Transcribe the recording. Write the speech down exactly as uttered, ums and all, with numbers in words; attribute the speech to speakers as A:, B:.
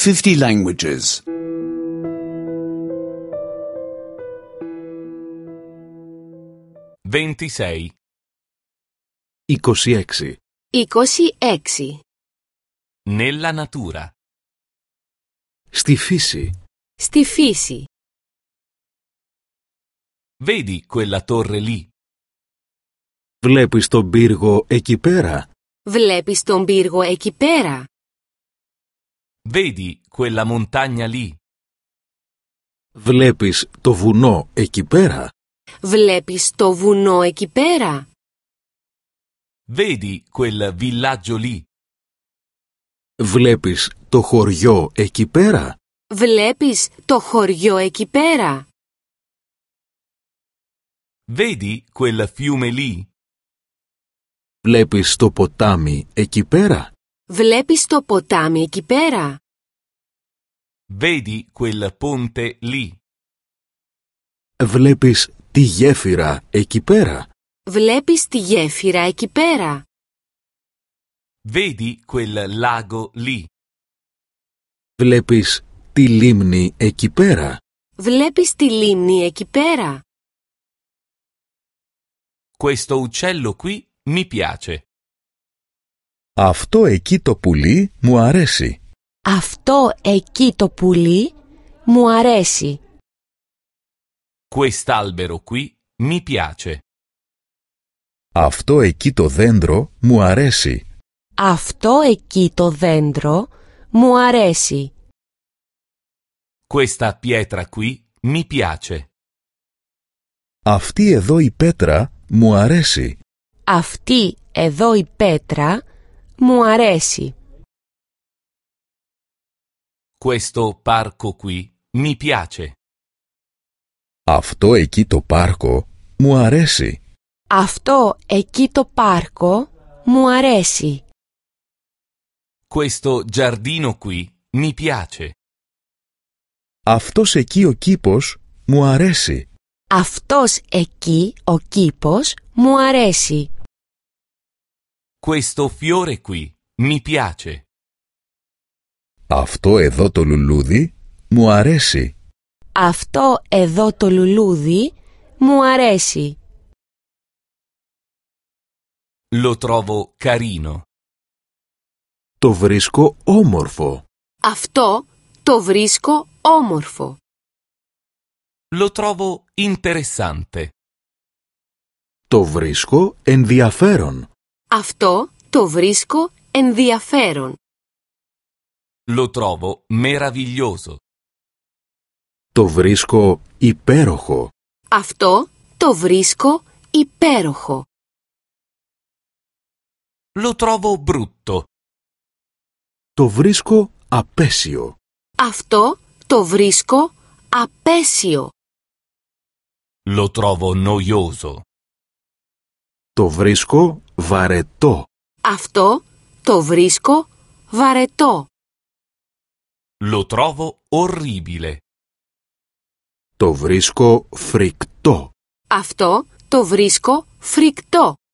A: fifty languages.
B: ventisei.
C: είκοσι έξι.
D: είκοσι έξι.
B: Nella natura.
C: Στη φύση.
D: Στη φύση.
B: Vedi quella torre lì?
C: Βλέπεις τον πύργο εκεί πέρα?
D: Βλέπεις τον πύργο εκεί πέρα?
B: Vedi quella montagna lì?
C: Βλέπεις το βουνό εκεί πέρα?
D: Βλέπεις το βουνό εκεί πέρα?
B: Vedi quel villaggio lì?
C: Βλέπεις το χωριό εκεί πέρα?
D: Βλέπεις το χωριό εκεί πέρα?
B: Vedi quel fiume lì?
C: Βλέπεις το ποτάμι εκεί πέρα?
D: Βλέπεις το ποτάμι εκεί πέρα?
B: Vedi quel ponte lì?
C: Βλέπεις τη γέφυρα εκεί πέρα?
D: Βλέπεις τη γέφυρα εκεί πέρα?
B: Vedi quel lago lì?
C: Βλέπεις τη λίμνη εκεί πέρα?
D: Βλέπεις τη λίμνη εκεί πέρα?
B: Questo uccello qui mi piace.
C: Αυτό εκεί το πουλί μου αρέσει.
D: Αυτό εκεί το πουλί μου αρέσει.
B: Quest'albero qui mi piace.
C: Αυτό εκεί το δέντρο μου αρέσει.
D: Αυτό εκεί το δέντρο μου αρέσει.
B: Questa pietra qui mi piace.
C: Αυτή εδώ η πέτρα μου αρέσει.
D: Αυτή εδώ η πέτρα μου αρέσει.
B: Questo parco qui mi piace.
C: Αυτό εκεί το πάρκο μου αρέσει.
D: Αυτό εκεί το πάρκο μου αρέσει.
B: Questo giardino qui mi piace.
C: Αυτός εκεί ο κήπος μου αρέσει.
D: Αυτός εκεί ο κήπος μου αρέσει.
B: Questo fiore qui mi piace.
C: Αυτό εδώ το λουλούδι μου αρέσει.
D: Αυτό εδώ το λουλούδι μου αρέσει.
B: Lo trovo carino.
C: Το βρίσκω όμορφο.
D: Αυτό το βρίσκω όμορφο.
B: Lo trovo interessante.
C: Το βρίσκω ενδιαφέρον.
D: Αυτό το βρίσκω ενδιαφέρον.
B: Lo trovo meraviglioso.
C: Το βρίσκω υπέροχο.
D: Αυτό το βρίσκω υπέροχο.
B: Lo trovo brutto.
C: Το βρίσκω απέσιο.
D: Αυτό το βρίσκω απέσιο.
B: Lo trovo noioso.
C: Το βρίσκω βαρετό.
D: Αυτό το βρίσκω βαρετό.
B: Lo trovo orribile.
C: Το βρίσκω φρικτό.
D: Αυτό το βρίσκω φρικτό.